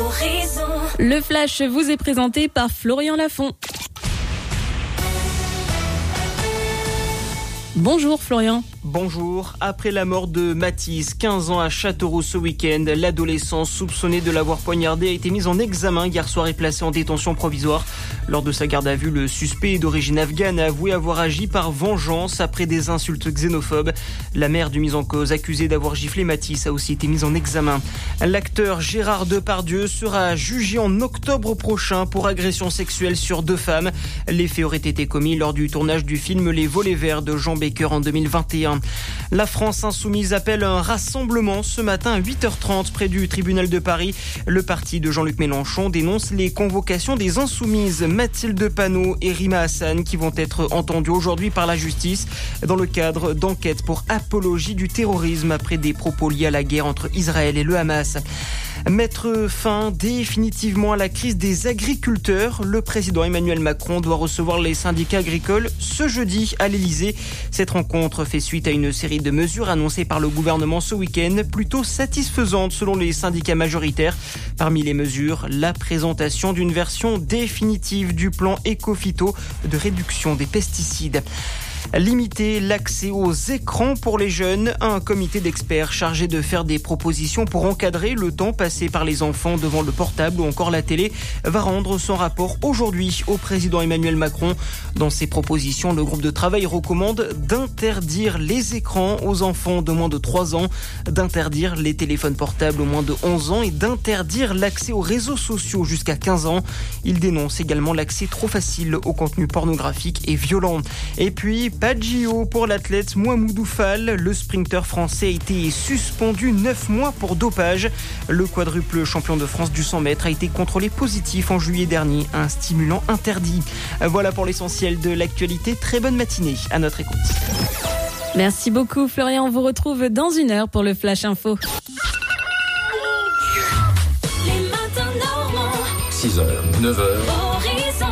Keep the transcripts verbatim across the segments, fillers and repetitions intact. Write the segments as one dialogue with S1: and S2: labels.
S1: Horizon.
S2: Le Flash vous est présenté par Florian Lafont. Bonjour Florian.
S3: Bonjour. Après la mort de Mathis, quinze ans à Châteauroux ce week-end, l'adolescent soupçonné de l'avoir poignardé a été mis en examen hier soir et placé en détention provisoire. Lors de sa garde à vue, le suspect d'origine afghane a avoué avoir agi par vengeance après des insultes xénophobes. La mère du mis en cause, accusée d'avoir giflé Mathis, a aussi été mise en examen. L'acteur Gérard Depardieu sera jugé en octobre prochain pour agression sexuelle sur deux femmes. Les faits auraient été commis lors du tournage du film Les Volets Verts de Jean Baker en deux mille vingt et un. La France insoumise appelle un rassemblement ce matin à huit heures trente près du tribunal de Paris. Le parti de Jean-Luc Mélenchon dénonce les convocations des insoumises Mathilde Panot et Rima Hassan qui vont être entendues aujourd'hui par la justice dans le cadre d'enquêtes pour apologie du terrorisme après des propos liés à la guerre entre Israël et le Hamas. Mettre fin définitivement à la crise des agriculteurs. Le président Emmanuel Macron doit recevoir les syndicats agricoles ce jeudi à l'Elysée. Cette rencontre fait suite à une série de mesures annoncées par le gouvernement ce week-end, plutôt satisfaisantes selon les syndicats majoritaires. Parmi les mesures, la présentation d'une version définitive du plan Éco-Phyto de réduction des pesticides. Limiter l'accès aux écrans pour les jeunes. Un comité d'experts chargé de faire des propositions pour encadrer le temps passé par les enfants devant le portable ou encore la télé va rendre son rapport aujourd'hui au président Emmanuel Macron. Dans ses propositions, le groupe de travail recommande d'interdire les écrans aux enfants de moins de trois ans, d'interdire les téléphones portables aux moins de onze ans et d'interdire l'accès aux réseaux sociaux jusqu'à quinze ans. Il dénonce également l'accès trop facile au contenu pornographique et violent. Et puis, pas de J O pour l'athlète Mouhamoudou Fall. Le sprinter français a été suspendu neuf mois pour dopage. Le quadruple champion de France du cent mètres a été contrôlé positif en juillet dernier, un stimulant interdit. Voilà pour l'essentiel de l'actualité. Très bonne matinée à notre écoute.
S2: Merci beaucoup Florian, on vous retrouve dans une heure pour le Flash Info.
S1: Les matins normaux.
S4: six heures, neuf heures.
S1: Horizon.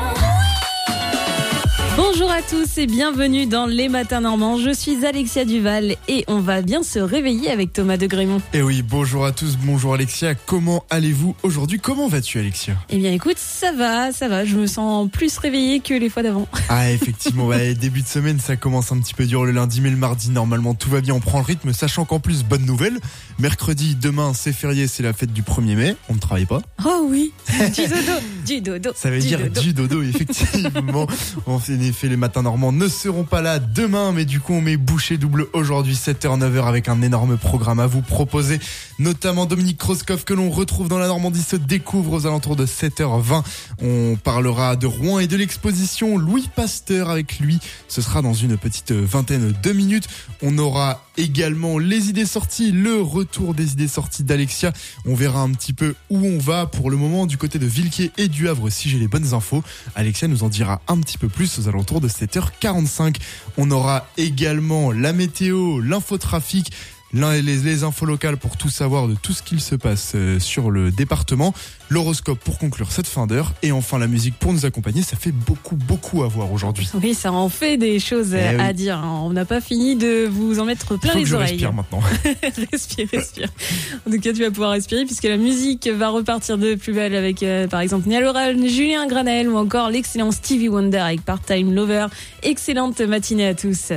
S2: Bonjour à tous et bienvenue dans Les Matins Normands. Je suis Alexia Duval et on va bien se réveiller avec Thomas de Grémont.
S5: Et oui, bonjour à tous, bonjour Alexia. Comment allez-vous aujourd'hui ? Comment vas-tu Alexia ?
S2: Eh bien écoute, ça va, ça va. Je me sens plus réveillée que les fois d'avant.
S5: Ah effectivement, ouais, début de semaine ça commence un petit peu dur le lundi, mais le mardi normalement tout va bien, on prend le rythme, sachant qu'en plus, bonne nouvelle, mercredi, demain c'est férié, c'est la fête du premier mai, on ne travaille pas.
S2: Oh oui, du dodo, du dodo.
S5: Ça veut
S2: du
S5: dire
S2: dodo.
S5: du dodo, effectivement. En effet, les matins normands ne seront pas là demain, mais du coup on met bouchée double aujourd'hui, sept heures neuf heures, avec un énorme programme à vous proposer, notamment Dominique Kroskov que l'on retrouve dans la Normandie se découvre aux alentours de sept heures vingt. On parlera de Rouen et de l'exposition Louis Pasteur avec lui, ce sera dans une petite vingtaine de minutes. On aura également les idées sorties, le retour des idées sorties d'Alexia. On verra un petit peu où on va pour le moment du côté de Villequier et du Havre si j'ai les bonnes infos. Alexia nous en dira un petit peu plus aux alentours de sept heures quarante-cinq. On aura également la météo, l'infotrafic, les, les infos locales pour tout savoir de tout ce qu'il se passe sur le département, l'horoscope pour conclure cette fin d'heure et enfin la musique pour nous accompagner. Ça fait beaucoup beaucoup à voir aujourd'hui.
S2: Oui, ça en fait des choses
S5: Eh
S2: à
S5: oui.
S2: dire. On n'a pas fini de vous en mettre plein
S5: Il faut
S2: les
S5: que je
S2: oreilles.
S5: respire maintenant.
S2: Respire, respire. En tout cas, tu vas pouvoir respirer puisque la musique va repartir de plus belle avec, euh, par exemple, Niall Horan, Julien Granel ou encore l'excellent Stevie Wonder avec Part-Time Lover. Excellente matinée à tous.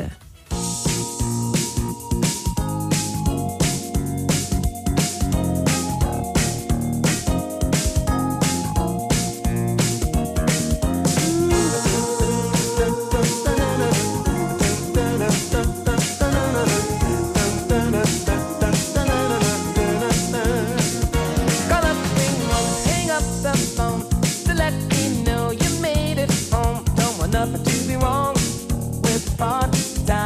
S6: Nothing to be wrong with part-time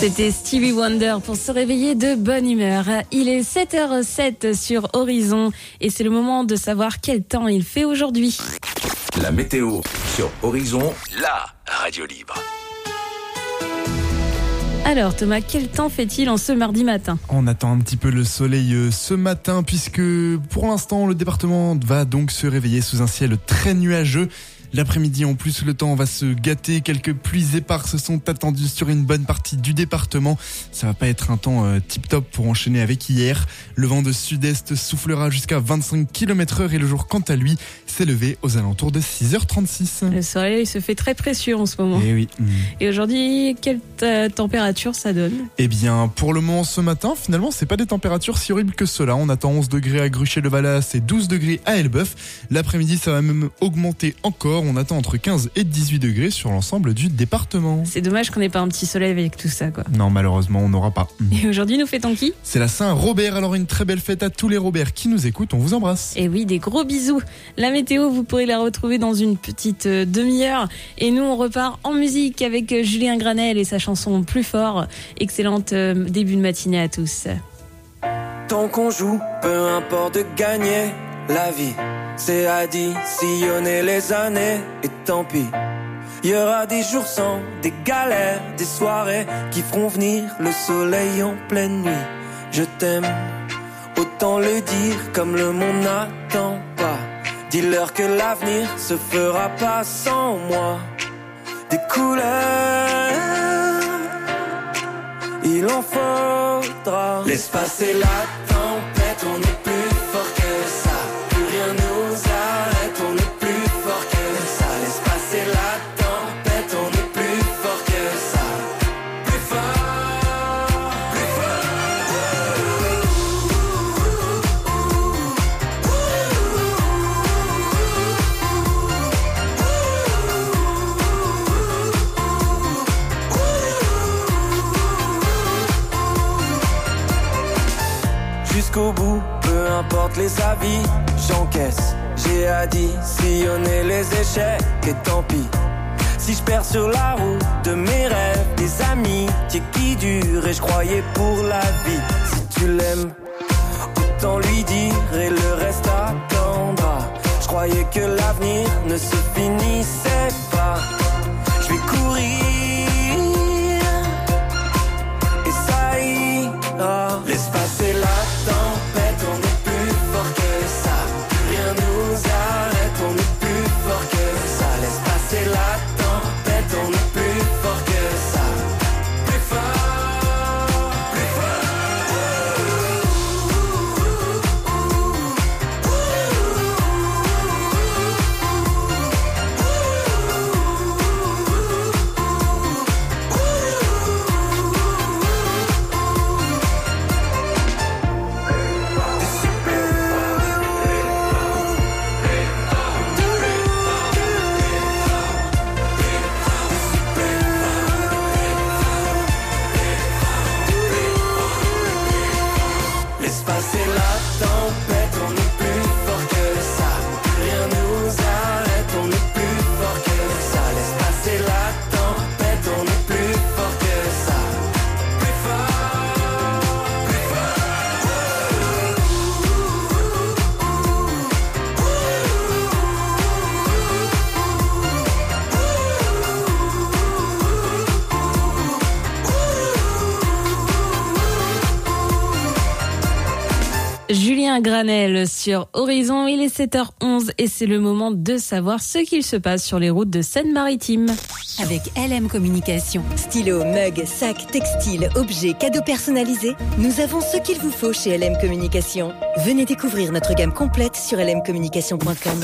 S2: C'était Stevie Wonder pour se réveiller de bonne humeur. Il est sept heures sept sur Horizon et c'est le moment de savoir quel temps il fait aujourd'hui.
S4: La météo sur Horizon, la radio libre.
S2: Alors Thomas, quel temps fait-il en ce mardi matin ?
S5: On attend un petit peu le soleil euh, ce matin puisque pour l'instant le département va donc se réveiller sous un ciel très nuageux. L'après-midi, en plus, le temps va se gâter. Quelques pluies éparses sont attendues sur une bonne partie du département. Ça va pas être un temps euh, tip-top pour enchaîner avec hier. Le vent de sud-est soufflera jusqu'à vingt-cinq kilomètres heure et le jour, quant à lui, s'est levé aux alentours de six heures trente-six.
S2: Le soleil se fait très précieux en ce moment.
S5: Et oui.
S2: Et aujourd'hui, quelle t- température ça donne ?
S5: Eh bien, pour le moment, ce matin, finalement, c'est pas des températures si horribles que cela. On attend onze degrés à Gruchet-le-Valas et douze degrés à Elbeuf. L'après-midi, ça va même augmenter encore. On attend entre quinze et dix-huit degrés sur l'ensemble du département.
S2: C'est dommage qu'on n'ait pas un petit soleil avec tout ça, quoi.
S5: Non, malheureusement, on n'aura pas.
S2: Et aujourd'hui, nous fêtons qui ?
S5: C'est la Saint-Robert, alors une très belle fête à tous les Robert qui nous écoutent, on vous embrasse.
S2: Et oui, des gros bisous. La météo, vous pourrez la retrouver dans une petite euh, demi-heure. Et nous, on repart en musique avec euh, Julien Granel et sa chanson Plus fort. Excellente euh, début de matinée à tous.
S6: Tant qu'on joue, peu importe de gagner la vie. C'est additionner les années et tant pis. Il y aura des jours sans, des galères, des soirées qui feront venir le soleil en pleine nuit. Je t'aime, autant le dire comme le monde n'attend pas. Dis-leur que l'avenir se fera pas sans moi. Des couleurs, il en faudra. Laisse passer la tempête, on est plus fort que ça. Plus rien nous arrête, on est plus fort que ça. Laisse passer la tempête, on est plus fort que ça. Plus fort, plus jusqu'au bout, peu importe les avis, j'encaisse. J'ai additionné les échecs et tant pis. Si je perds sur la route de mes rêves, des amitiés qui durent et je croyais pour la vie. Si tu l'aimes, autant lui dire et le reste attendra. Je croyais que l'avenir ne se finissait pas. Je vais courir et ça ira. Laisse passer la tempête, on est plus fort que ça. Plus rien nous arrête, on est plus fort que ça. Laisse passer la tempête, on est plus fort que ça. Plus fort, plus laisse passer la tempête, on est plus fort que ça. Plus rien nous arrête, on est plus fort que ça. Laisse passer la tempête, on est plus fort que ça. Plus fort, plus
S2: Julien Granel sur Horizon, il est sept heures onze et c'est le moment de savoir ce qu'il se passe sur les routes de Seine-Maritime.
S7: Avec L M Communication. Stylo, mug, sac, textile, objets, cadeaux personnalisés, nous avons ce qu'il vous faut chez L M Communication. Venez découvrir notre gamme complète sur l m communication point com.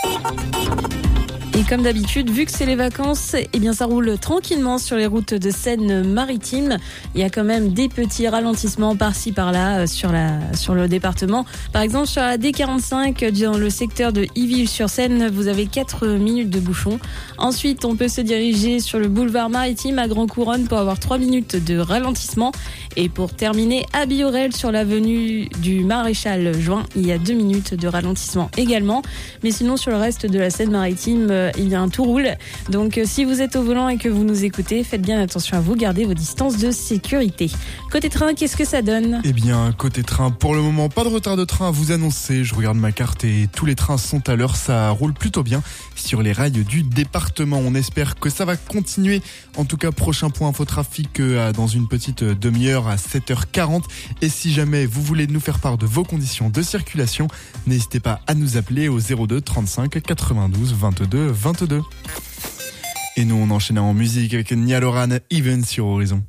S2: Et comme d'habitude, vu que c'est les vacances, eh bien ça roule tranquillement sur les routes de Seine-Maritime. Il y a quand même des petits ralentissements par-ci par-là sur la sur le département. Par exemple, sur la D quarante-cinq, dans le secteur de Yville-sur-Seine, vous avez quatre minutes de bouchon. Ensuite, on peut se diriger sur le boulevard maritime à Grand Couronne pour avoir trois minutes de ralentissement. Et pour terminer, à Biorel, sur l'avenue du Maréchal Juin, il y a deux minutes de ralentissement également. Mais sinon, sur le reste de la Seine-Maritime, euh, eh bien, tout roule. Donc, euh, si vous êtes au volant et que vous nous écoutez, faites bien attention à vous, gardez vos distances de sécurité. Côté train, qu'est-ce que ça donne ?
S5: Eh bien, côté train, pour le moment, pas de retard de train à vous annoncer. Je regarde ma carte et tous les trains sont à l'heure. Ça roule plutôt bien sur les rails du département. On espère que ça va continuer. En tout cas, prochain point infotrafic euh, dans une petite demi-heure à sept heures quarante. Et si jamais vous voulez nous faire part de vos conditions de circulation, n'hésitez pas à nous appeler au zéro deux trente-cinq quatre-vingt-douze vingt-deux vingt-deux. Et nous, on enchaîne en musique avec Niall Horan, Even sur Horizon.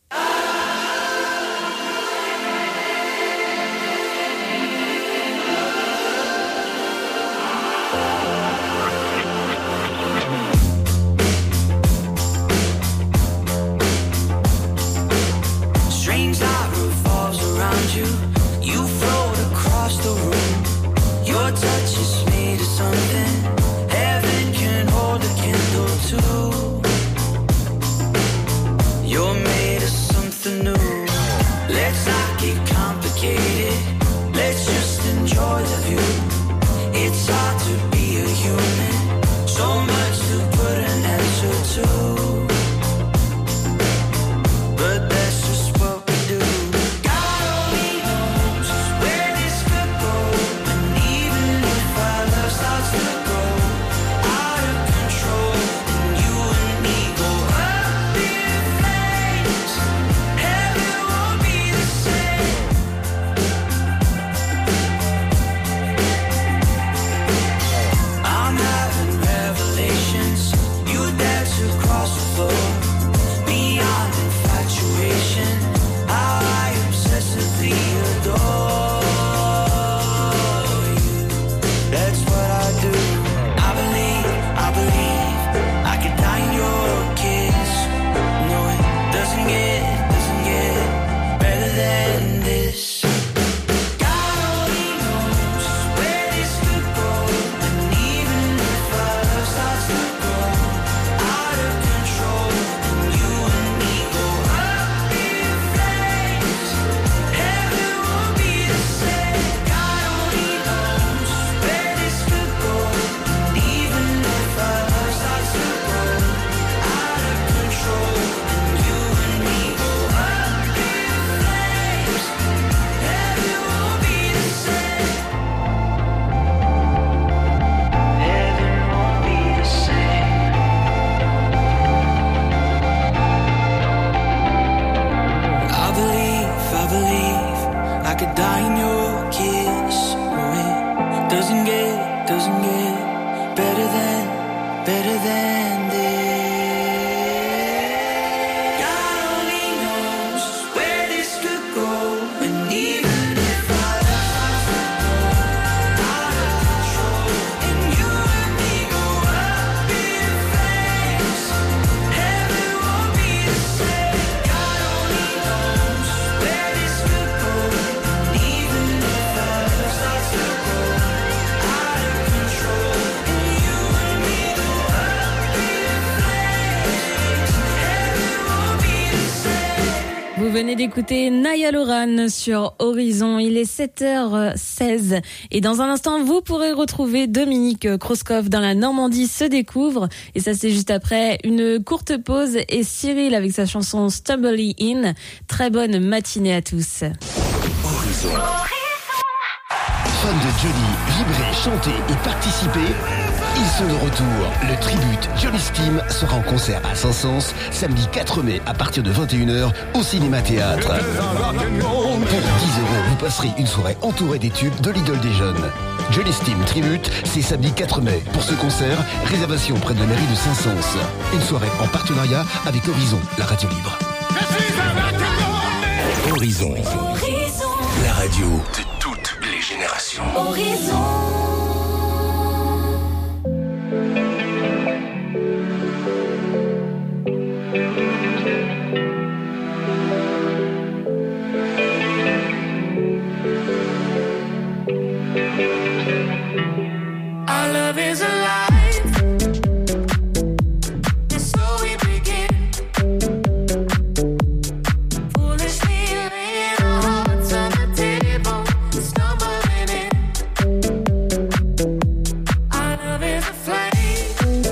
S2: Vous venez d'écouter Niall Horan sur Horizon. Il est sept heures seize. Et dans un instant, vous pourrez retrouver Dominique Kroskov dans la Normandie se découvre. Et ça, c'est juste après une courte pause. Et Cyril avec sa chanson Stumbly In. Très bonne matinée à tous.
S8: Horizon. Fans de Johnny, vibrer, chanter et participer, ils sont de retour. Le Tribute Johnny Steam sera en concert à Saint-Saëns samedi quatre mai à partir de vingt et une heures au Cinéma Théâtre. Pour dix euros, vous passerez une soirée entourée des tubes de l'idole des jeunes. Johnny Steam Tribute, c'est samedi quatre mai. Pour ce concert, réservation près de la mairie de Saint-Saëns. Une soirée en partenariat avec Horizon, la radio libre. Horizon,
S1: Horizon.
S8: la radio de toutes les générations.
S1: Horizon.
S6: Our love is alive. And so we begin. Foolishly laying our hearts on the table, stumbling in. Our love is a flame.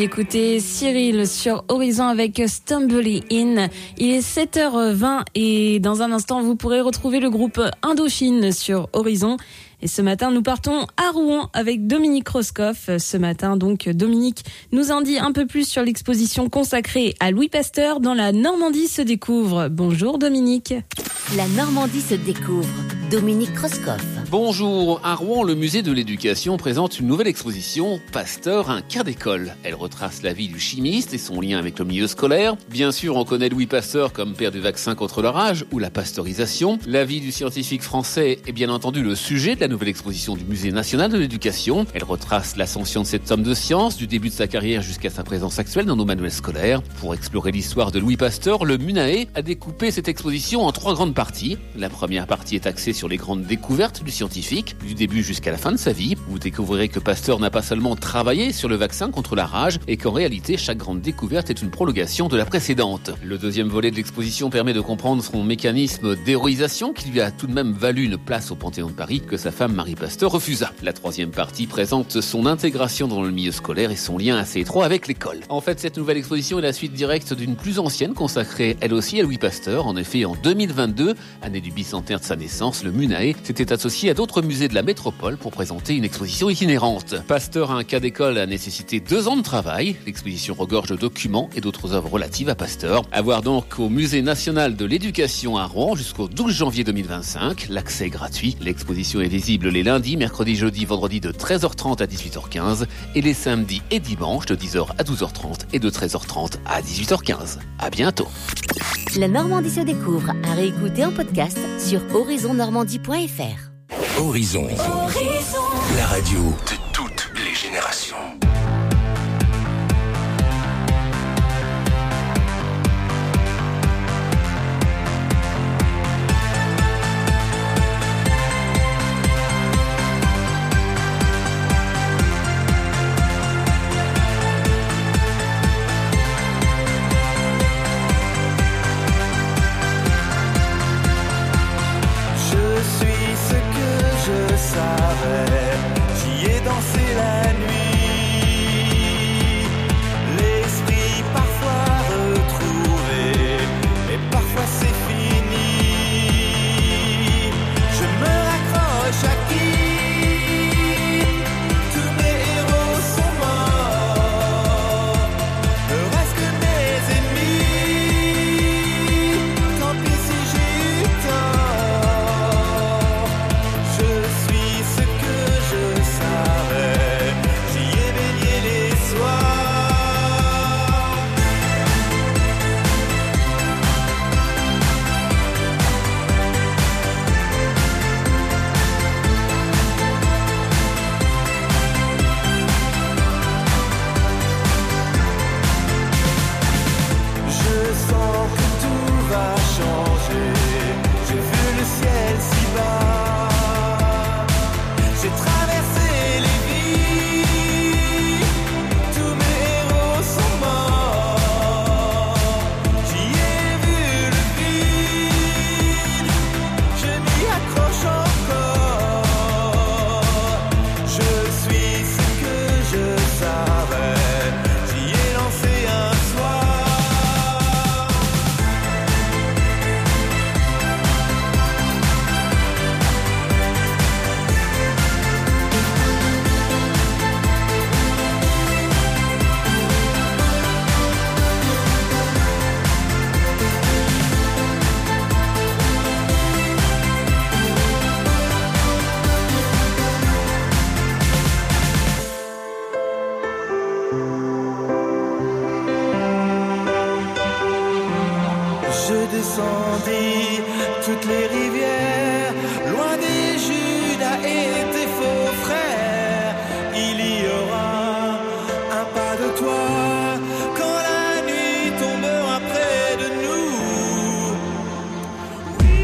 S2: d'écouter Cyril sur Horizon avec Stumbly In. Il est sept heures vingt et dans un instant, vous pourrez retrouver le groupe Indochine sur Horizon. Et ce matin, nous partons à Rouen avec Dominique Roscoff. Ce matin, donc, Dominique nous en dit un peu plus sur l'exposition consacrée à Louis Pasteur dans la Normandie se découvre. Bonjour Dominique.
S9: La Normandie se découvre. Dominique Roscoff.
S10: Bonjour. À Rouen, le musée de l'éducation présente une nouvelle exposition, Pasteur, un cas d'école. Elle retrace la vie du chimiste et son lien avec le milieu scolaire. Bien sûr, on connaît Louis Pasteur comme père du vaccin contre la rage ou la pasteurisation. La vie du scientifique français est bien entendu le sujet de la nouvelle exposition du Musée national de l'éducation. Elle retrace l'ascension de cet homme de science, du début de sa carrière jusqu'à sa présence actuelle dans nos manuels scolaires. Pour explorer l'histoire de Louis Pasteur, le MUNAE a découpé cette exposition en trois grandes parties. La première partie est axée sur les grandes découvertes du scientifique, du début jusqu'à la fin de sa vie. Vous découvrirez que Pasteur n'a pas seulement travaillé sur le vaccin contre la rage et qu'en réalité, chaque grande découverte est une prolongation de la précédente. Le deuxième volet de l'exposition permet de comprendre son mécanisme d'héroïsation qui lui a tout de même valu une place au Panthéon de Paris que sa femme Marie Pasteur refusa. La troisième partie présente son intégration dans le milieu scolaire et son lien assez étroit avec l'école. En fait, cette nouvelle exposition est la suite directe d'une plus ancienne consacrée elle aussi à Louis Pasteur. En effet, en deux mille vingt-deux, année du bicentenaire de sa naissance, le MUNAE s'était associé à d'autres musées de la métropole pour présenter une exposition itinérante. Pasteur, un cas d'école, a nécessité deux ans de travail. L'exposition regorge de documents et d'autres œuvres relatives à Pasteur. À voir donc au Musée national de l'éducation à Rouen jusqu'au douze janvier deux mille vingt-cinq. L'accès est gratuit. L'exposition est visible les lundis, mercredis, jeudis, vendredis de treize heures trente à dix-huit heures quinze et les samedis et dimanches de dix heures à douze heures trente et de treize heures trente à dix-huit heures quinze. À bientôt.
S9: La Normandie se découvre à réécouter en podcast sur horizon normandie point f r.
S4: Horizon.
S1: Horizon.
S4: La radio de toutes les générations.
S6: J'y ai dansé la nuit, l'esprit parfois retrouvé, mais parfois c'est fini. Je me raccroche à qui? Tous mes héros sont morts, ne reste que mes ennemis. Tant pis si j'ai eu tort, je suis ce que je savais, j'y ai baigné les soirs. Je sens que tout va changer, j'ai vu le ciel si bas. J'ai traversé les vies, tous mes héros sont morts. J'y ai vu le vide, je m'y accroche encore. Je suis ce que je savais, j'y ai lancé un soir. Je descendis toutes les rivières, loin des Judas et tes faux frères. Il y aura un pas de toi quand la nuit tombera près de nous. Oui,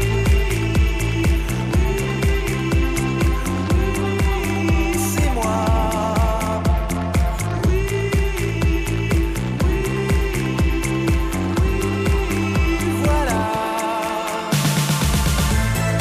S6: c'est moi. Oui, voilà.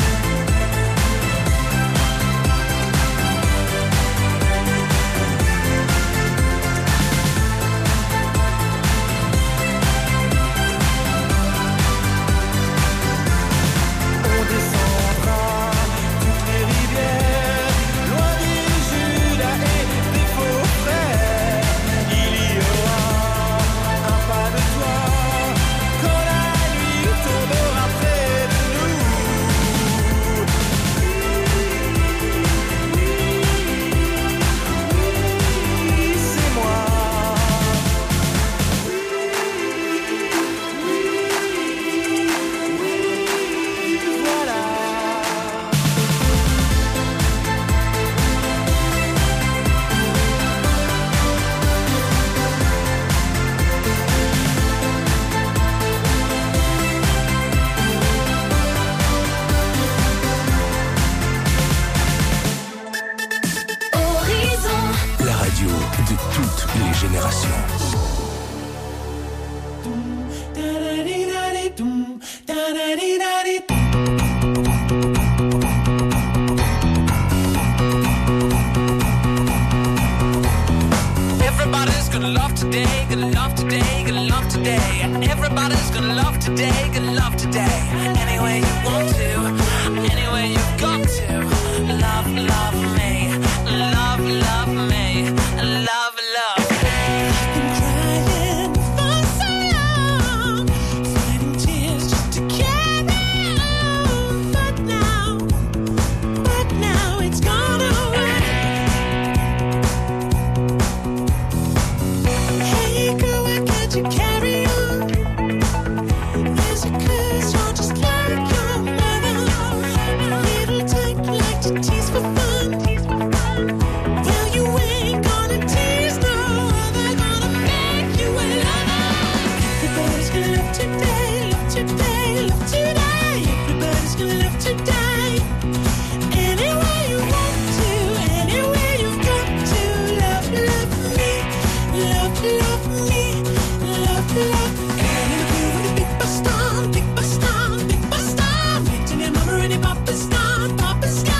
S6: Everybody's gonna love today, gonna love today. Any way you want to, any way you've got to. Love, love me, love, love me, love, love. I've been crying for so long, fighting tears just to carry on. But now, but now it's gone away. Hey girl, why can't you carry on? Is it 'cause you're just like your mother? Little tyke like to tease for fun. Well, you ain't gonna tease no other, gonna make you a lover. Everybody's gonna love today, love today, love today. Everybody's gonna love today. Any way you want to, any way you've got to. Love, love me, love, love me, love, love. And in the groove with a big bus stomp, big bus stomp, big bus stomp. Hitting your mama and your papa stomp, papa stomp.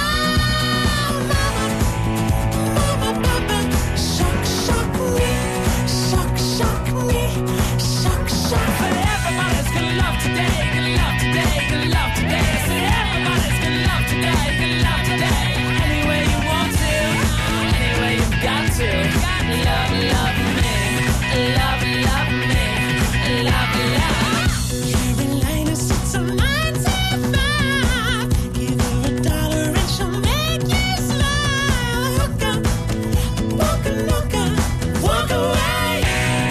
S6: Mama, mama, papa, shock, shock me, shock, shock me, shock, shock. Everybody's gonna love today, gonna love today, gonna love today. I said everybody's gonna love today, gonna love today. Any way you want to, any way you've got to. Love, love me, love, love me, love, love. You're in line, it's a nine to five. Give her a dollar and she'll make you smile. Hook up, walk a look up, walk away.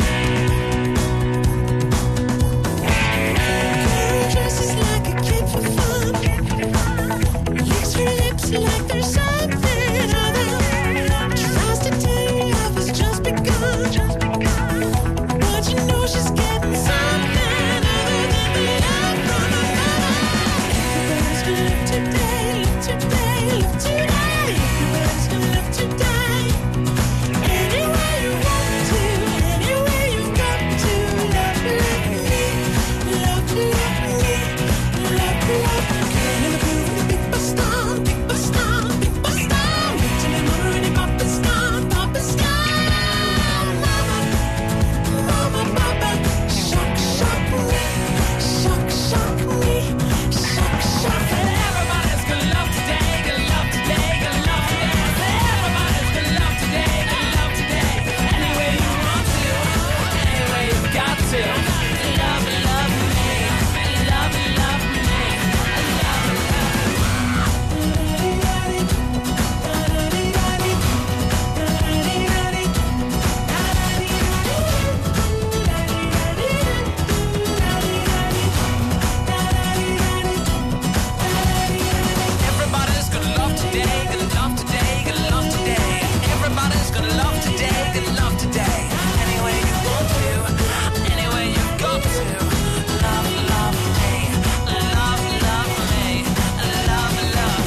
S6: Girl dresses like a kid for fun. Licks her lips like there's something other. Tries to tell you love has just begun. But you know she's getting something other than the love from her mother. Everybody's gonna love today, love today, love today. Everybody's gonna love today. Any way you want to, any way you've got to. Love, love me, love, love me, love, love. Girl in the groove with a big bus stomp, big bus stomp, big bus stomp. Hitting your mama and your papa stomp, papa stomp. Mama, mama, papa, shock, shock me, shock, shock me, shock, shock. Everybody's gonna love today, gonna love today, gonna love today. Everybody's gonna love today, gonna love today. Any way you want to, any way you've got to. Love, love me, love, love me, Everybody's gonna love today, gonna love today, gonna love today. Everybody's gonna love today, gonna love today. Any way you want to, any way you've got to. Love, love me, love, love me, love, love.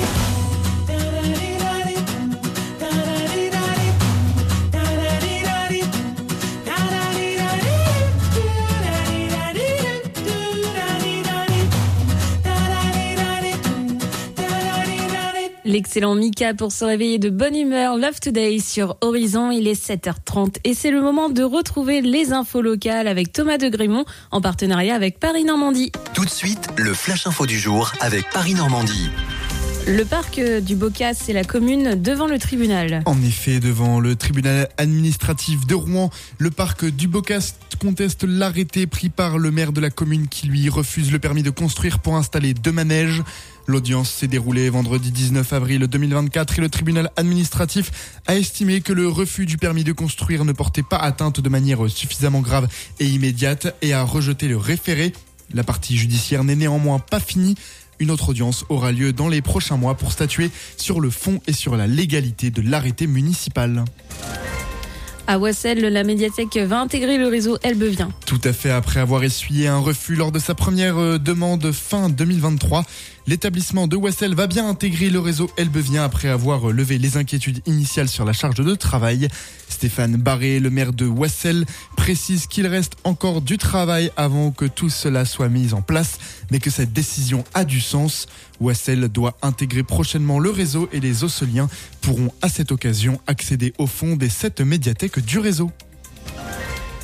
S2: L'excellent Mika pour se réveiller de bonne humeur. Love Today sur Horizon, il est sept heures trente et c'est le moment de retrouver les infos locales avec Thomas de Grémont en partenariat avec Paris Normandie.
S11: Tout de suite, le Flash Info du jour avec Paris Normandie.
S2: Le parc du Bocas, c'est la commune devant le tribunal.
S5: En effet, devant le tribunal administratif de Rouen, le parc du Bocas conteste l'arrêté pris par le maire de la commune qui lui refuse le permis de construire pour installer deux manèges. L'audience s'est déroulée vendredi dix-neuf avril deux mille vingt-quatre et le tribunal administratif a estimé que le refus du permis de construire ne portait pas atteinte de manière suffisamment grave et immédiate et a rejeté le référé. La partie judiciaire n'est néanmoins pas finie. Une autre audience aura lieu dans les prochains mois pour statuer sur le fond et sur la légalité de l'arrêté municipal.
S2: À Wassel, la médiathèque va intégrer le réseau Elbevien.
S5: Tout à fait, après avoir essuyé un refus lors de sa première demande fin deux mille vingt-trois, l'établissement de Wassel va bien intégrer le réseau Elbevien après avoir levé les inquiétudes initiales sur la charge de travail. Stéphane Barré, le maire de Wassel, précise qu'il reste encore du travail avant que tout cela soit mis en place, mais que cette décision a du sens. Wassel doit intégrer prochainement le réseau et les Osseliens pourront à cette occasion accéder au fond des sept médiathèques du réseau.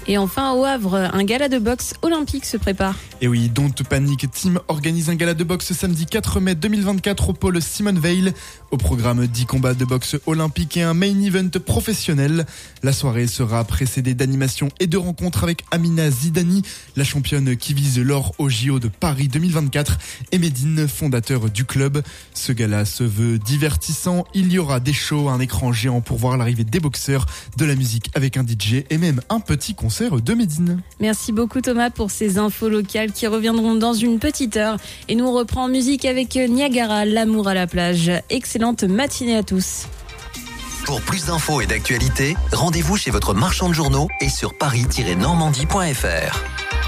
S2: Et enfin, au Havre, un gala de boxe olympique se prépare.
S5: Et oui, Don't Panic Team organise un gala de boxe samedi quatre mai deux mille vingt-quatre au pôle Simone Veil. Au programme, dix combats de boxe olympique et un main event professionnel. La soirée sera précédée d'animations et de rencontres avec Amina Zidani, la championne qui vise l'or au J O de Paris deux mille vingt-quatre, et Medine, fondateur du club. Ce gala se veut divertissant. Il y aura des shows, un écran géant pour voir l'arrivée des boxeurs, de la musique avec un D J et même un petit concert de Medine.
S2: Merci beaucoup Thomas pour ces infos locales qui reviendront dans une petite heure. Et nous on reprend en musique avec Niagara, l'amour à la plage. Excellente matinée à tous.
S11: Pour plus d'infos et d'actualités, rendez-vous chez votre marchand de journaux et sur paris tiret normandie point f r.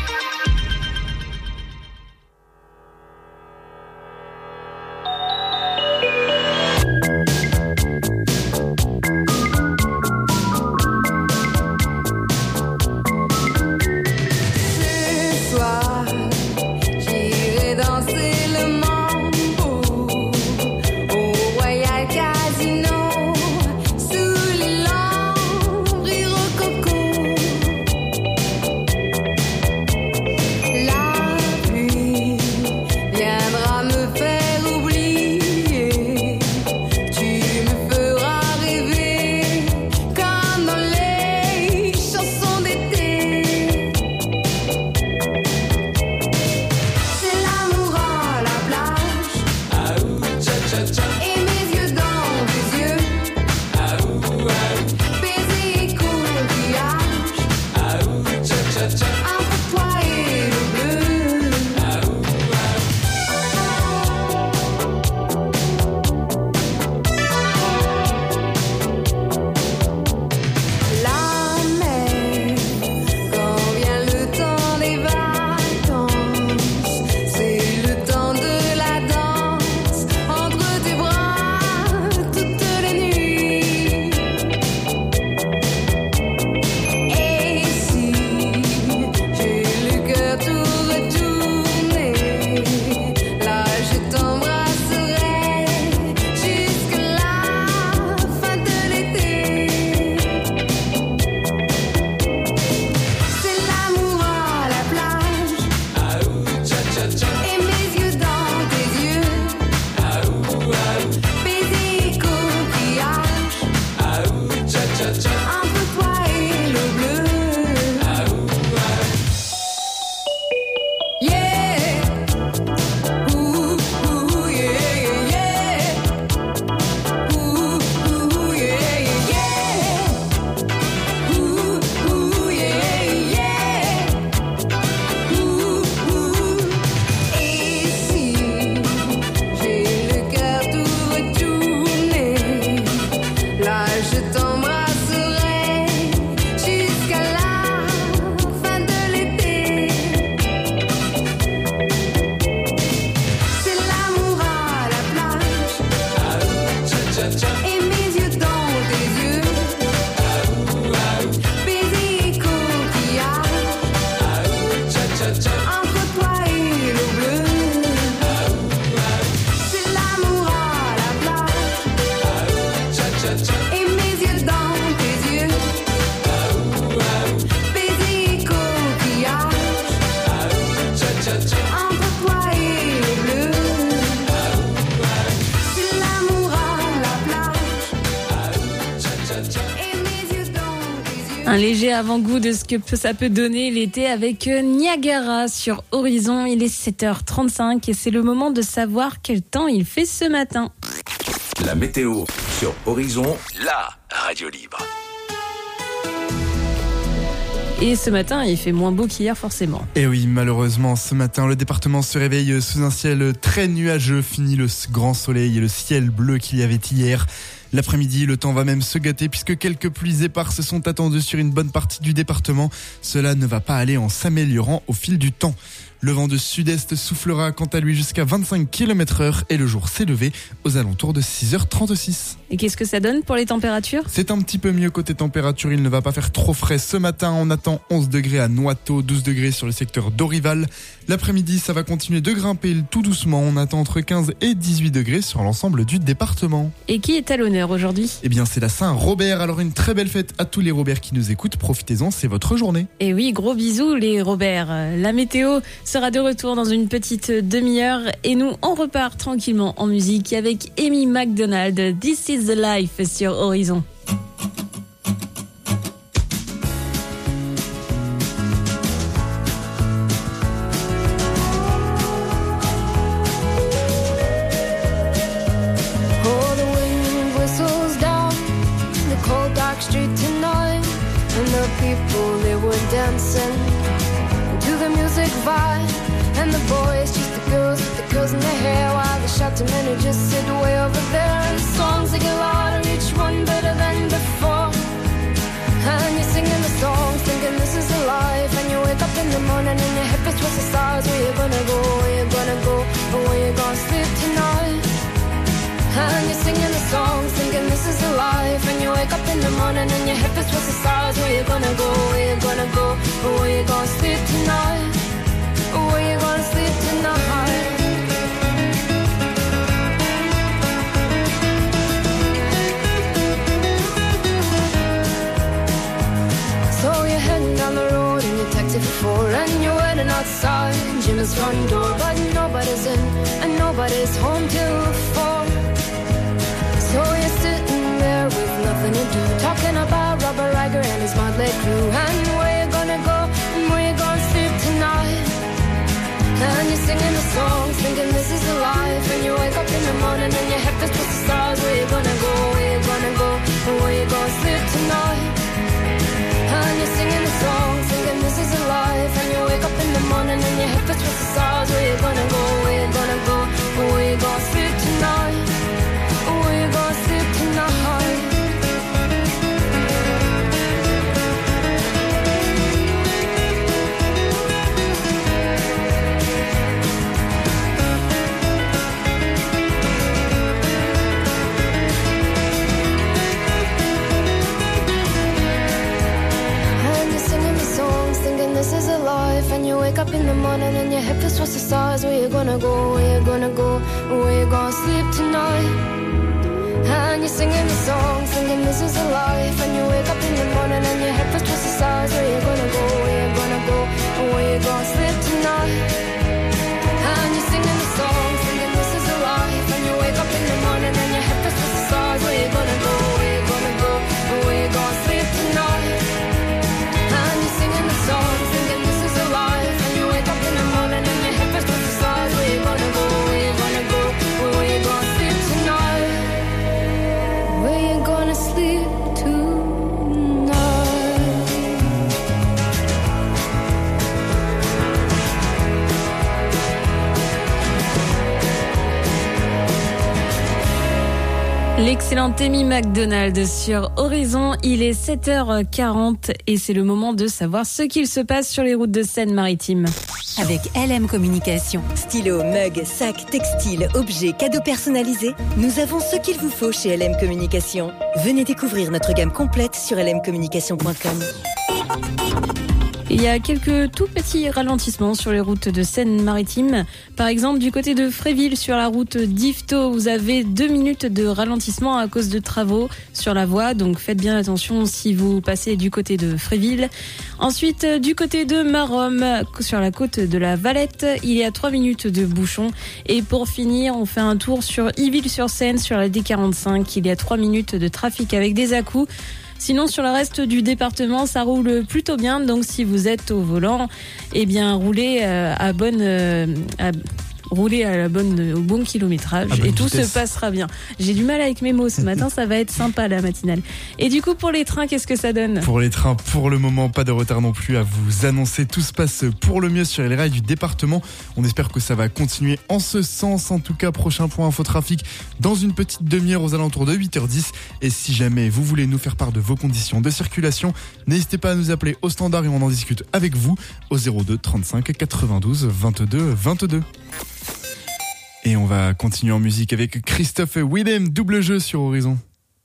S2: Un léger avant-goût de ce que ça peut donner l'été avec Niagara sur Horizon. Il est sept heures trente-cinq et c'est le moment de savoir quel temps il fait ce matin.
S4: La météo sur Horizon, la radio libre.
S2: Et ce matin, il fait moins beau qu'hier forcément.
S5: Et oui, malheureusement, ce matin, le département se réveille sous un ciel très nuageux. Fini le grand soleil et le ciel bleu qu'il y avait hier. L'après-midi, le temps va même se gâter puisque quelques pluies éparses sont attendues sur une bonne partie du département. Cela ne va pas aller en s'améliorant au fil du temps. Le vent de sud-est soufflera quant à lui jusqu'à vingt-cinq kilomètres heure et le jour s'est levé aux alentours de six heures trente-six.
S2: Et qu'est-ce que ça donne pour les températures ?
S5: C'est un petit peu mieux côté température, il ne va pas faire trop frais ce matin. On attend onze degrés à Noiteau, douze degrés sur le secteur d'Orival. L'après-midi, ça va continuer de grimper tout doucement. On attend entre quinze et dix-huit degrés sur l'ensemble du département.
S2: Et qui est à l'honneur aujourd'hui ?
S5: Eh bien, c'est la Saint-Robert. Alors, une très belle fête à tous les Robert qui nous écoutent. Profitez-en, c'est votre journée.
S2: Et oui, gros bisous les Robert. La météo sera de retour dans une petite demi-heure et nous, on repart tranquillement en musique avec Amy McDonald. This is the life sur Horizon.
S12: People, they were dancing to the music vibe, and the boys chased the girls with the girls in their hair, while the shouting men who just sit way over there. And songs they get louder, each one better than before. And you're singing the songs, thinking this is a life. And you wake up in the morning and your head is towards the stars. Where you gonna go? Where you gonna go? Or where you gonna sleep tonight? And you're singing the songs, thinking this is a life. And you wake up in the morning and your head is towards the stars. Where you gonna go? Where you gonna go? Or where you gonna sleep tonight? Or where you gonna sleep tonight? So you're heading down the road in your taxi for four, and you're waiting outside Jim's front door, but nobody's in and nobody's home till four. So you're sitting there with nothing to do, talking about Robert Riger and his motley crew, and where you gonna go and where you gonna sleep tonight. And you're singing the songs, thinking this is a life. And you wake up in the morning and your head feels towards the stars. Where you gonna go, where you gonna go, and where you gonna sleep tonight. And you're singing the songs, thinking this is a life. And you wake up in the morning and your head feels towards the stars. Where you gonna go, where you gonna go, and where you gonna sleep tonight. Where you gonna sleep tonight? And you're singing the songs, thinking this is a life. And you wake up in the morning and your head feels towards the stars. Where you gonna go? Where you gonna go? Where you gonna sleep tonight? And you're singing the song, thinking this is a life. And you wake up in the morning and your head feels towards the stars. Where you gonna go, where you gonna go, and where you gonna sleep tonight. And you're singing the song, thinking this is a life. And you wake up in the morning and your head feels towards the stars. Where you gonna go, where you gonna go, and where you gonna sleep tonight. And you're singing the song, thinking this is a life. And you wake up in the morning and your head feels towards the stars. Where you gonna go, where you gonna go, and where you gonna sleep tonight. Where you gonna sleep tonight?
S2: L'excellente Amy McDonald sur Horizon, il est sept heures quarante et c'est le moment de savoir ce qu'il se passe sur les routes de Seine-Maritime.
S7: Avec L M Communication, stylo, mug, sac, textile, objets, cadeaux personnalisés, nous avons ce qu'il vous faut chez L M Communication. Venez découvrir notre gamme complète sur l m communication point com.
S2: Il y a quelques tout petits ralentissements sur les routes de Seine-Maritime. Par exemple, du côté de Fréville, sur la route d'Yvetot, vous avez deux minutes de ralentissement à cause de travaux sur la voie. Donc faites bien attention si vous passez du côté de Fréville. Ensuite, du côté de Maromme, sur la côte de la Valette, il y a trois minutes de bouchon. Et pour finir, on fait un tour sur Yville-sur-Seine, sur la D quarante-cinq. Il y a trois minutes de trafic avec des à-coups. Sinon, sur le reste du département, ça roule plutôt bien. Donc, si vous êtes au volant, eh bien, roulez à bonne, à, roulez à la bonne, au bon kilométrage et tout vitesse. Se passera bien. J'ai du mal avec mes mots ce matin, ça va être sympa la matinale. Et du coup, pour les trains, qu'est-ce que ça donne ?
S5: Pour les trains, pour le moment, pas de retard non plus à vous annoncer. Tout se passe pour le mieux sur les rails du département. On espère que ça va continuer en ce sens. En tout cas, prochain point infotrafic dans une petite demi-heure aux alentours de huit heures dix. Et si jamais vous voulez nous faire part de vos conditions de circulation, n'hésitez pas à nous appeler au standard et on en discute avec vous au zéro deux trente-cinq quatre-vingt-douze vingt-deux vingt-deux. Et on va continuer en musique avec Christophe Willem, double jeu sur Horizon.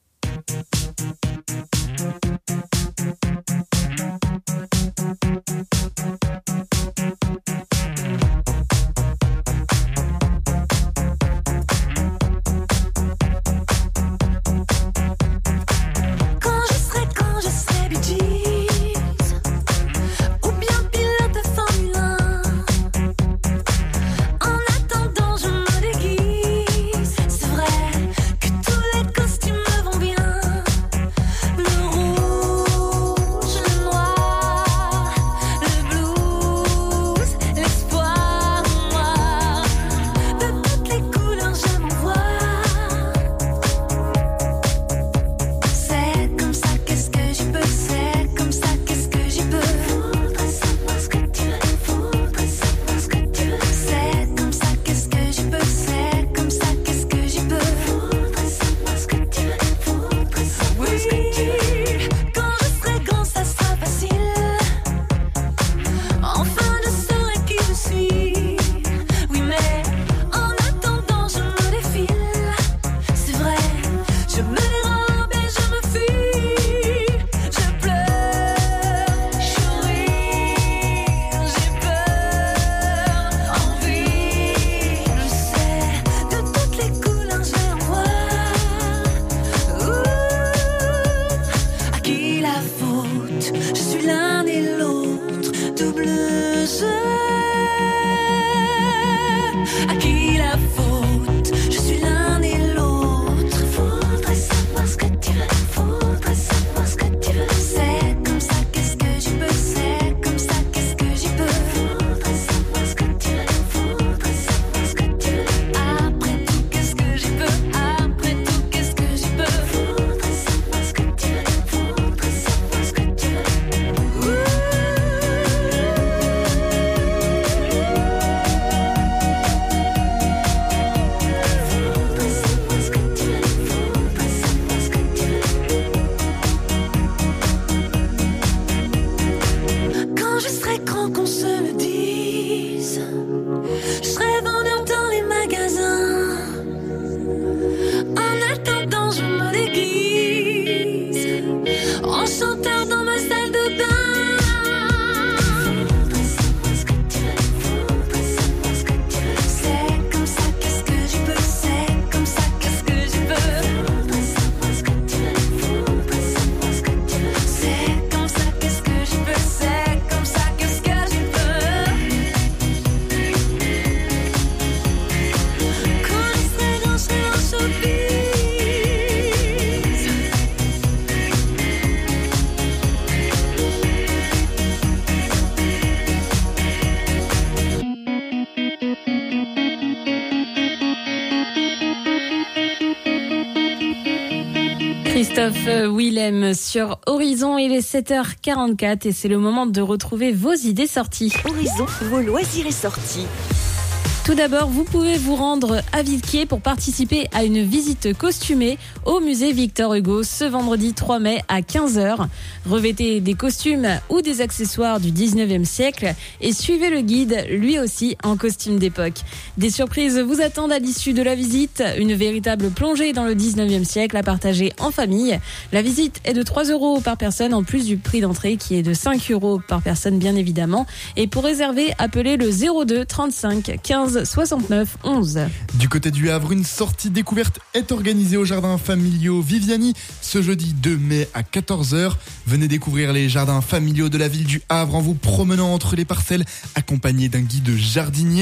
S2: Christophe Willem sur Horizon, il est sept heures quarante-quatre et c'est le moment de retrouver vos idées sorties.
S7: Horizon, vos loisirs et sorties.
S2: Tout d'abord, vous pouvez vous rendre à Villequier pour participer à une visite costumée au musée Victor Hugo ce vendredi trois mai à quinze heures. Revêtez des costumes ou des accessoires du dix-neuvième siècle et suivez le guide, lui aussi en costume d'époque. Des surprises vous attendent à l'issue de la visite, une véritable plongée dans le dix-neuvième siècle à partager en famille. La visite est de trois euros par personne en plus du prix d'entrée qui est de cinq euros par personne bien évidemment. Et pour réserver, appelez le zéro deux trente-cinq quinze soixante-neuf onze.
S5: Du côté du Havre, une sortie découverte est organisée au jardin familiaux Viviani ce jeudi deux mai à quatorze heures. Venez découvrir les jardins familiaux de la ville du Havre en vous promenant entre les parcelles accompagné d'un guide jardinier.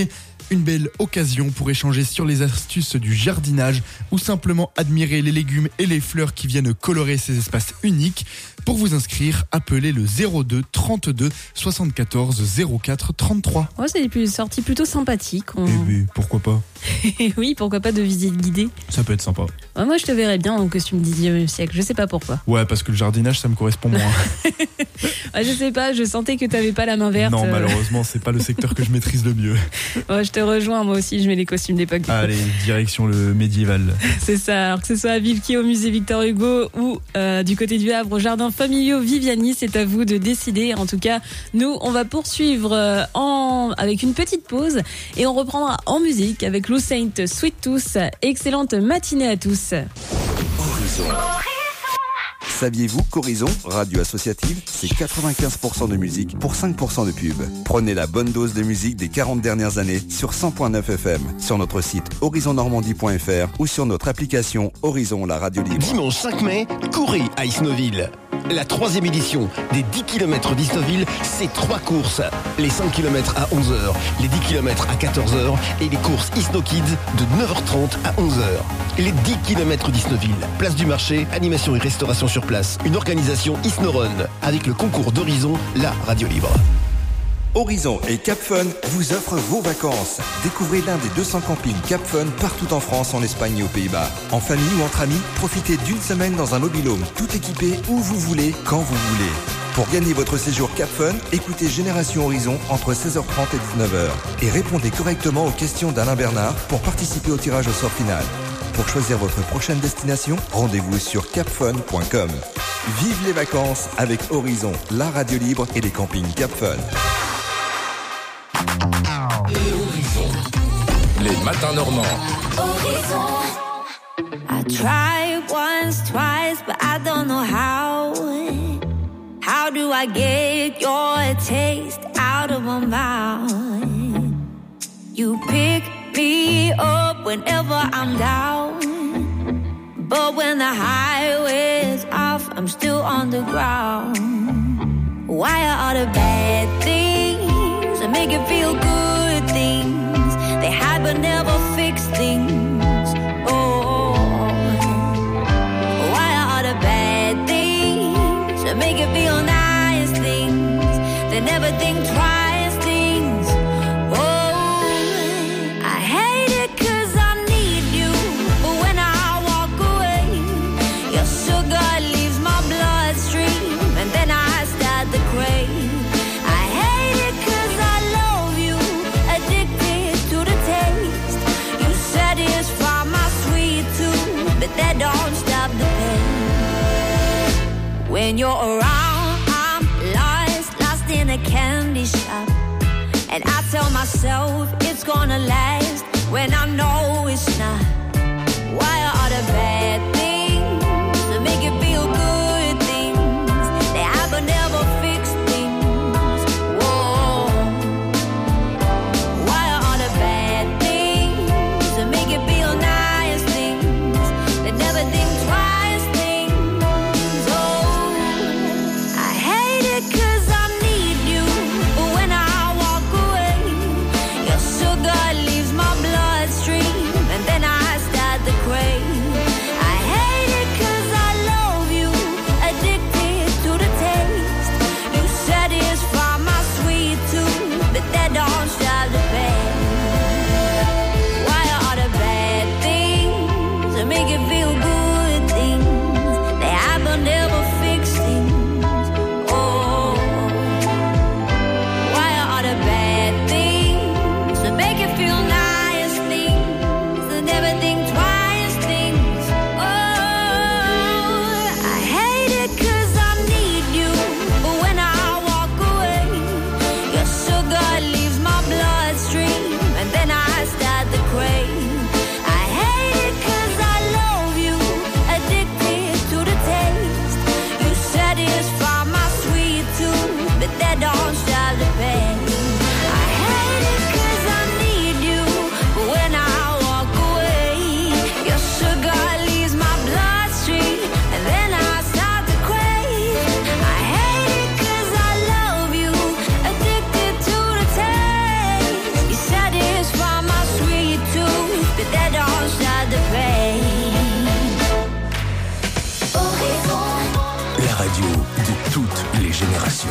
S5: une belle occasion pour échanger sur les astuces du jardinage ou simplement admirer les légumes et les fleurs qui viennent colorer ces espaces uniques. Pour vous inscrire, appelez le zéro deux trente-deux soixante-quatorze zéro quatre trente-trois.
S2: Ouais, c'est une sortie plutôt sympathique. On...
S5: Eh ben, pourquoi pas?
S2: Oui, pourquoi pas de visite guidée.
S5: Ça peut être sympa.
S2: Ouais, moi, je te verrais bien en costume du dix-neuvième siècle. Je sais pas pourquoi.
S5: Ouais, parce que le jardinage, ça me correspond moins.
S2: Ouais, je sais pas, je sentais que t'avais pas la main verte.
S5: Non, malheureusement, c'est pas le secteur que je maîtrise le mieux.
S2: Ouais, je te rejoins, moi aussi, je mets les costumes d'époque.
S5: Allez, direction le médiéval.
S2: C'est ça, alors que ce soit à Villequier au musée Victor Hugo ou euh, du côté du Havre au jardin familiaux Viviani, c'est à vous de décider. En tout cas, nous, on va poursuivre euh, en... avec une petite pause et on reprendra en musique avec Lou Saint, Sweet Tooth. Excellente matinée à tous.
S13: Horizon. Saviez-vous qu'Horizon, radio associative, c'est quatre-vingt-quinze pour cent de musique pour cinq pour cent de pub. Prenez la bonne dose de musique des quarante dernières années sur cent point neuf F M, sur notre site horizon normandie point F R ou sur notre application Horizon, la radio libre.
S8: Dimanche cinq mai, courez à Isnoville. La troisième édition des dix kilomètres d'Isnoville, c'est trois courses. Les cinq kilomètres à onze heures, les dix kilomètres à quatorze heures et les courses Isno Kids de neuf heures trente à onze heures. Les dix kilomètres d'Isnoville, place du marché, animation et restauration sur place. Une organisation Isnorun avec le concours d'Horizon, la radio libre.
S13: Horizon et Cap Fun vous offrent vos vacances. Découvrez l'un des deux cents campings Cap Fun partout en France, en Espagne et aux Pays-Bas. En famille ou entre amis, profitez d'une semaine dans un mobil-home tout équipé où vous voulez, quand vous voulez. Pour gagner votre séjour Cap Fun, écoutez Génération Horizon entre seize heures trente et dix-neuf heures et répondez correctement aux questions d'Alain Bernard pour participer au tirage au sort final. Pour choisir votre prochaine destination, rendez-vous sur cap fun point com. Vive les vacances avec Horizon, la radio libre et les campings Cap Fun.
S4: Les matins normands.
S1: I tried once, twice, but I don't know how. How do I get your taste out of my mouth? You pick me up whenever I'm down, but when the highway's off, I'm still on the ground. Why are all the bad things that make you feel good things? They hide but never fix things. Oh, why are all the bad things that make you feel nice things? They never think twice things. Oh, I hate it 'cause I need you, but when I walk away, your sugar leaves my bloodstream, and then I start to crave. I hate it 'cause I love you, addicted to the taste. You satisfy my sweet tooth, but that don't stop the pain. When you're around, I'm lost, lost in a candy shop, and I tell myself it's gonna last when I know it's not. Why are all the bad things that make you feel good things? They have but never fix things. Whoa. Why are all the bad things that make you feel nice things? They never think twice things. Oh, I hate it 'cause I need you, but when I walk away, your sugar leaves my bloodstream, and then I
S4: radio de toutes les générations.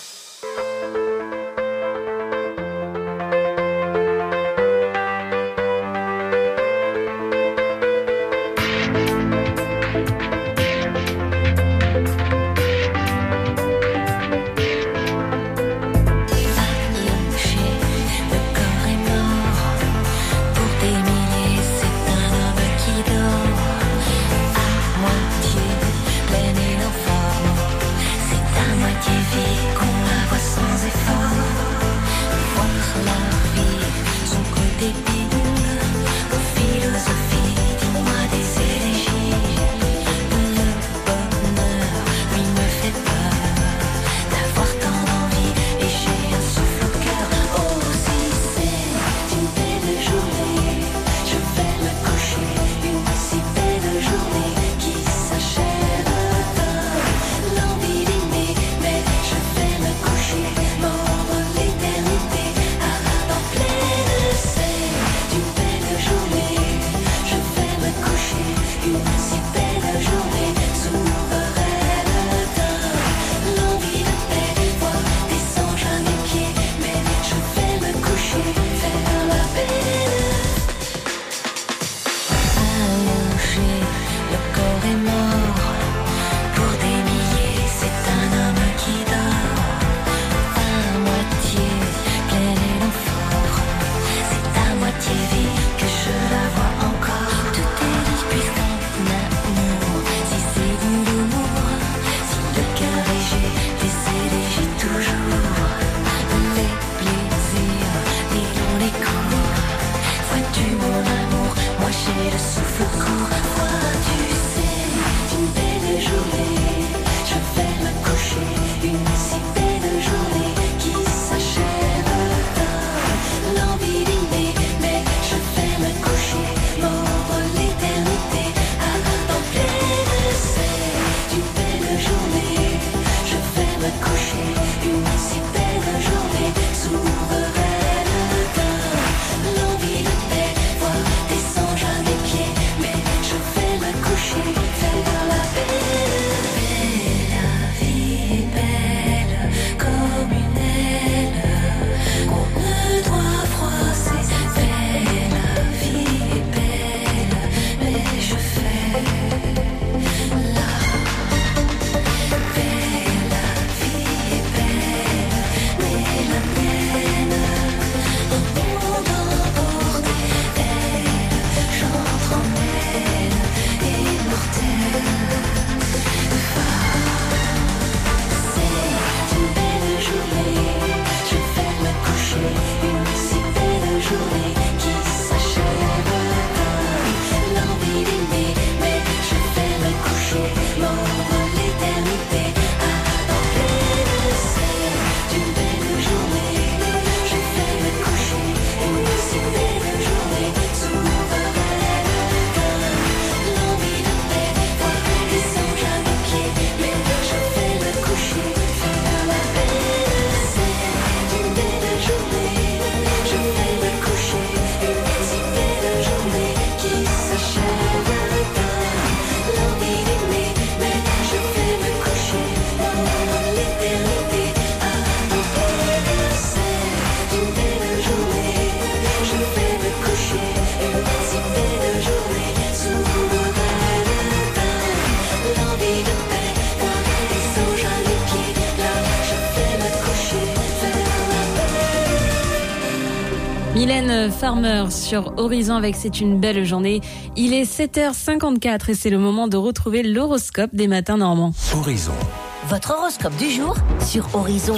S2: Mylène Farmer sur Horizon avec C'est une belle journée. Il est sept heures cinquante-quatre et c'est le moment de retrouver l'horoscope des matins normands.
S4: Horizon.
S9: Votre horoscope du jour sur Horizon.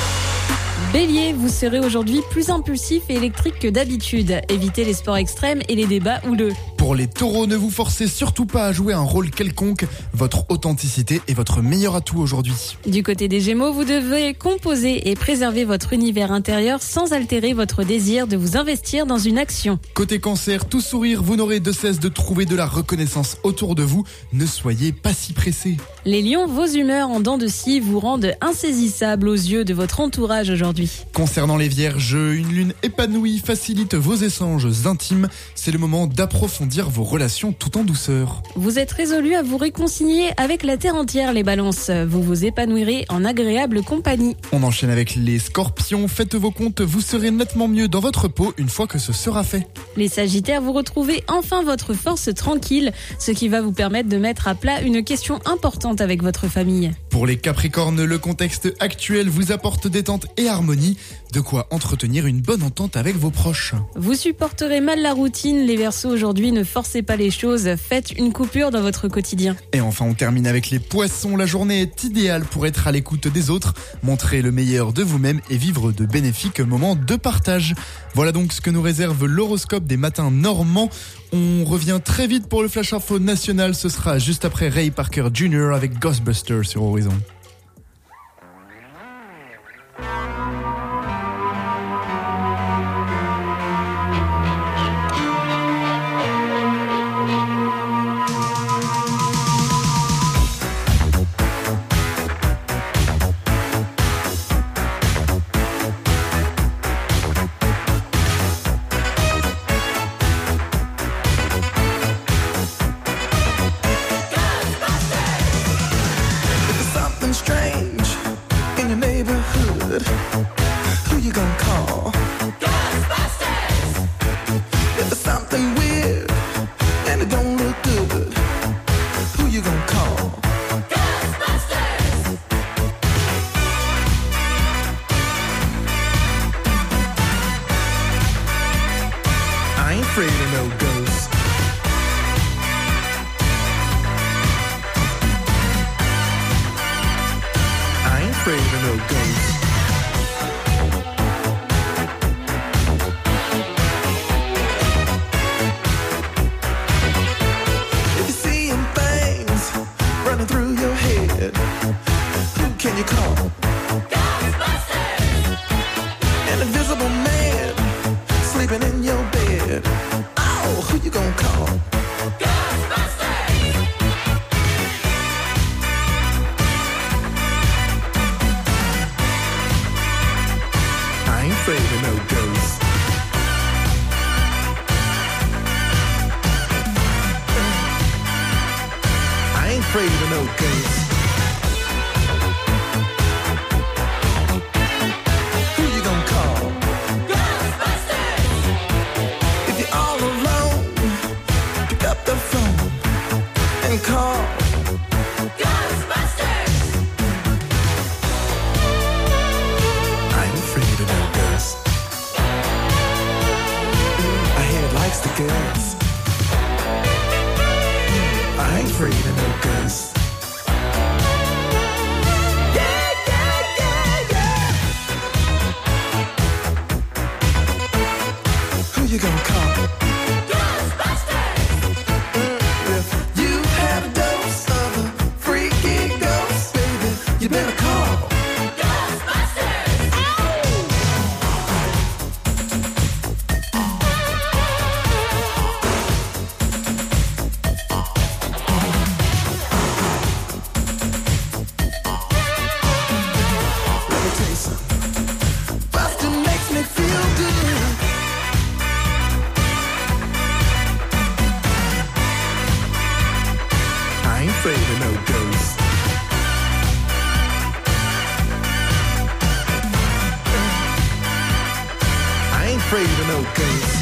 S2: Bélier, vous serez aujourd'hui plus impulsif et électrique que d'habitude. Évitez les sports extrêmes et les débats houleux.
S5: Pour les taureaux, ne vous forcez surtout pas à jouer un rôle quelconque. Votre authenticité est votre meilleur atout aujourd'hui.
S2: Du côté des Gémeaux, vous devez composer et préserver votre univers intérieur sans altérer votre désir de vous investir dans une action.
S5: Côté cancer, tout sourire, vous n'aurez de cesse de trouver de la reconnaissance autour de vous. Ne soyez pas si pressés.
S2: Les lions, vos humeurs en dents de scie vous rendent insaisissables aux yeux de votre entourage aujourd'hui.
S5: Concernant les vierges, une lune épanouie facilite vos échanges intimes. C'est le moment d'approfondir agrandir vos relations tout en douceur.
S2: Vous êtes résolu à vous réconcilier avec la terre entière, les balances. Vous vous épanouirez en agréable compagnie.
S5: On enchaîne avec les scorpions. Faites vos comptes, vous serez nettement mieux dans votre peau une fois que ce sera fait.
S2: Les sagittaires, vous retrouvez enfin votre force tranquille, ce qui va vous permettre de mettre à plat une question importante avec votre famille.
S5: Pour les capricornes, le contexte actuel vous apporte détente et harmonie, de quoi entretenir une bonne entente avec vos proches.
S2: Vous supporterez mal la routine, les Verseaux, aujourd'hui ne forcez pas les choses, faites une coupure dans votre quotidien.
S5: Et enfin on termine avec les poissons, la journée est idéale pour être à l'écoute des autres, montrer le meilleur de vous-même et vivre de bénéfiques moments de partage. Voilà donc ce que nous réserve l'horoscope des matins normands. On revient très vite pour le Flash Info national, ce sera juste après Ray Parker junior avec Ghostbusters sur Horizon.
S14: Who you gonna call? Ghostbusters! If there's something weird and it don't look good, who you gonna call? Ghostbusters! I ain't afraid of no ghosts. I ain't afraid of no ghosts. Through your head, who can you call? Ghostbusters! An invisible man sleeping in your bed. Oh, who you gonna call? Ghostbusters! I ain't afraid of no ghosts. I ain't afraid of no ghosts. Who you gonna call? Ghostbusters! If you're all alone, pick up the phone and call Ghostbusters! I ain't afraid of no ghosts. My head likes the girls. I ain't afraid of no ghosts. Yeah, yeah, yeah, yeah. Who you gonna call? Ghostbusters! Mm, if you had a dose of a freaky ghost, baby, you better call Ghostbusters! Bustin' makes me feel good. I ain't afraid of no ghosts. I ain't afraid of no ghosts.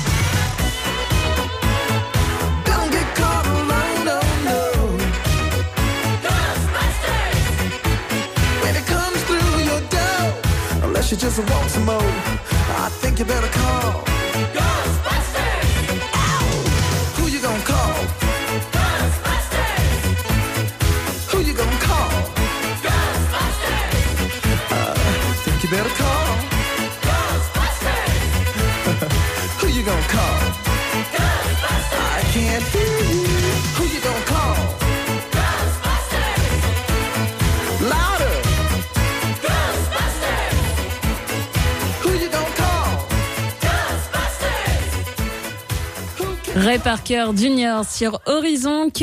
S14: Don't get caught alone, no, no. Ghostbusters! When it comes through your door, unless you just want some more, I think you better call Ghostbusters! Ow! Who you gonna call? Ghostbusters! Who you gonna call? Ghostbusters! I think you better call Ghostbusters! Who you gonna call? Ghostbusters! I can't hear you. Who you gonna call? Ghostbusters! Louder! Ghostbusters! Who you gonna call? Ghostbusters!
S2: Ray Parker junior sur Horizon.